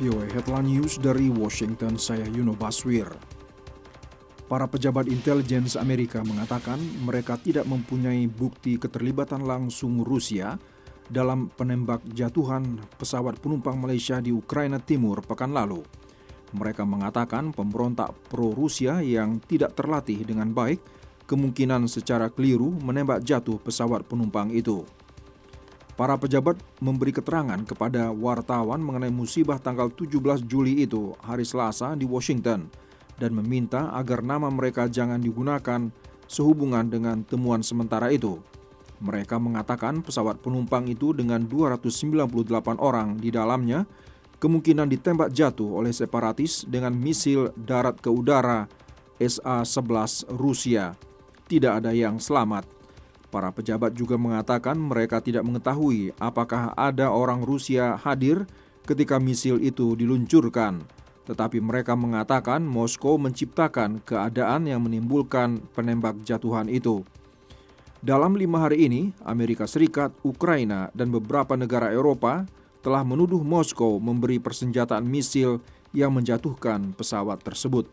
VOA Headline News dari Washington, saya Yuno Baswir. Para pejabat intelijen Amerika mengatakan mereka tidak mempunyai bukti keterlibatan langsung Rusia dalam penembak jatuhan pesawat penumpang Malaysia di Ukraina Timur pekan lalu. Mereka mengatakan pemberontak pro-Rusia yang tidak terlatih dengan baik kemungkinan secara keliru menembak jatuh pesawat penumpang itu. Para pejabat memberi keterangan kepada wartawan mengenai musibah tanggal 17 Juli itu hari Selasa di Washington dan meminta agar nama mereka jangan digunakan sehubungan dengan temuan sementara itu. Mereka mengatakan pesawat penumpang itu dengan 298 orang di dalamnya kemungkinan ditembak jatuh oleh separatis dengan misil darat ke udara SA-11 Rusia. Tidak ada yang selamat. Para pejabat juga mengatakan mereka tidak mengetahui apakah ada orang Rusia hadir ketika misil itu diluncurkan. Tetapi mereka mengatakan Moskow menciptakan keadaan yang menimbulkan penembak jatuhan itu. Dalam 5 hari ini, Amerika Serikat, Ukraina, dan beberapa negara Eropa telah menuduh Moskow memberi persenjataan misil yang menjatuhkan pesawat tersebut.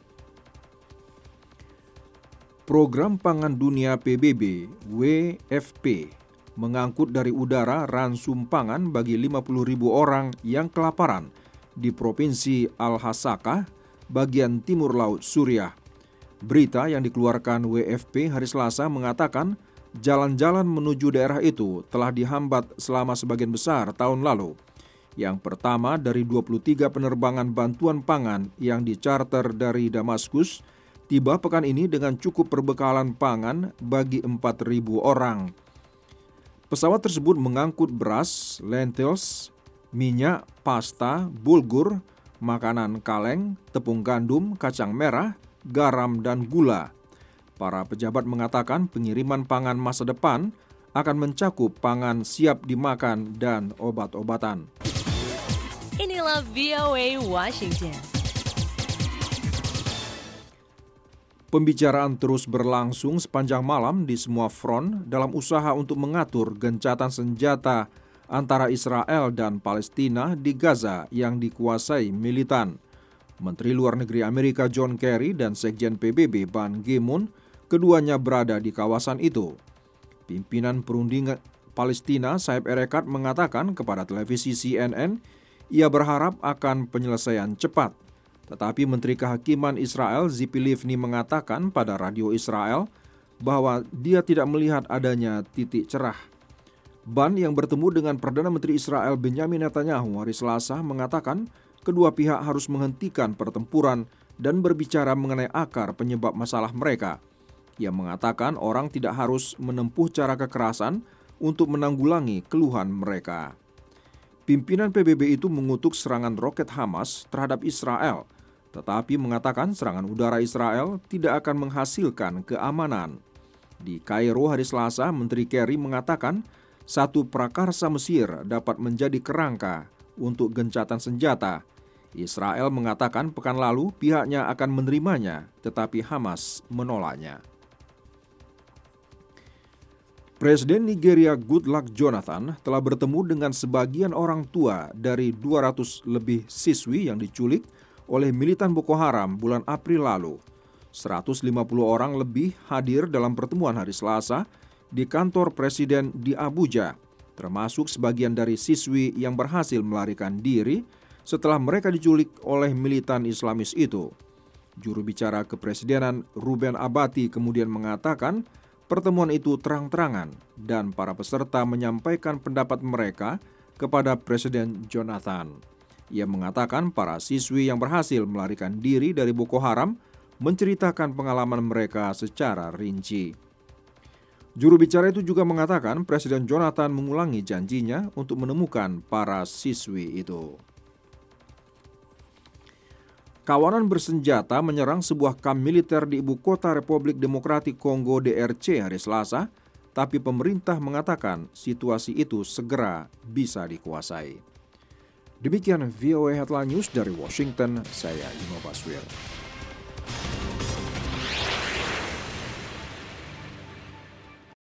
Program Pangan Dunia PBB, WFP, mengangkut dari udara ransum pangan bagi 50.000 orang yang kelaparan di Provinsi Al-Hasakah, bagian timur laut Suriah. Berita yang dikeluarkan WFP hari Selasa mengatakan jalan-jalan menuju daerah itu telah dihambat selama sebagian besar tahun lalu. Yang pertama dari 23 penerbangan bantuan pangan yang dicharter dari Damaskus, tiba pekan ini dengan cukup perbekalan pangan bagi 4.000 orang. Pesawat tersebut mengangkut beras, lentils, minyak, pasta, bulgur, makanan kaleng, tepung gandum, kacang merah, garam, dan gula. Para pejabat mengatakan pengiriman pangan masa depan akan mencakup pangan siap dimakan dan obat-obatan. Inilah VOA Washington. Pembicaraan terus berlangsung sepanjang malam di semua front dalam usaha untuk mengatur gencatan senjata antara Israel dan Palestina di Gaza yang dikuasai militan. Menteri Luar Negeri Amerika John Kerry dan Sekjen PBB Ban Ki-moon keduanya berada di kawasan itu. Pimpinan perundingan Palestina Saib Erekat mengatakan kepada televisi CNN ia berharap akan penyelesaian cepat. Tetapi Menteri Kehakiman Israel Tzipi Livni mengatakan pada radio Israel bahwa dia tidak melihat adanya titik cerah. Ban yang bertemu dengan Perdana Menteri Israel Benjamin Netanyahu hari Selasa mengatakan kedua pihak harus menghentikan pertempuran dan berbicara mengenai akar penyebab masalah mereka. Ia mengatakan orang tidak harus menempuh cara kekerasan untuk menanggulangi keluhan mereka. Pimpinan PBB itu mengutuk serangan roket Hamas terhadap Israel, tetapi mengatakan serangan udara Israel tidak akan menghasilkan keamanan. Di Kairo hari Selasa, Menteri Kerry mengatakan satu prakarsa Mesir dapat menjadi kerangka untuk gencatan senjata. Israel mengatakan pekan lalu pihaknya akan menerimanya, tetapi Hamas menolaknya. Presiden Nigeria Goodluck Jonathan telah bertemu dengan sebagian orang tua dari 200 lebih siswi yang diculik oleh militan Boko Haram bulan April lalu. 150 orang lebih hadir dalam pertemuan hari Selasa di kantor Presiden di Abuja, termasuk sebagian dari siswi yang berhasil melarikan diri setelah mereka diculik oleh militan Islamis itu. Juru bicara kepresidenan Ruben Abati kemudian mengatakan pertemuan itu terang-terangan dan para peserta menyampaikan pendapat mereka kepada Presiden Jonathan. Ia mengatakan para siswi yang berhasil melarikan diri dari Boko Haram menceritakan pengalaman mereka secara rinci. Juru bicara itu juga mengatakan Presiden Jonathan mengulangi janjinya untuk menemukan para siswi itu. Kawanan bersenjata menyerang sebuah kamp militer di ibu kota Republik Demokratik Kongo DRC hari Selasa, tapi pemerintah mengatakan situasi itu segera bisa dikuasai. Demikian VOA Headline News dari Washington, saya Yuno Baswir.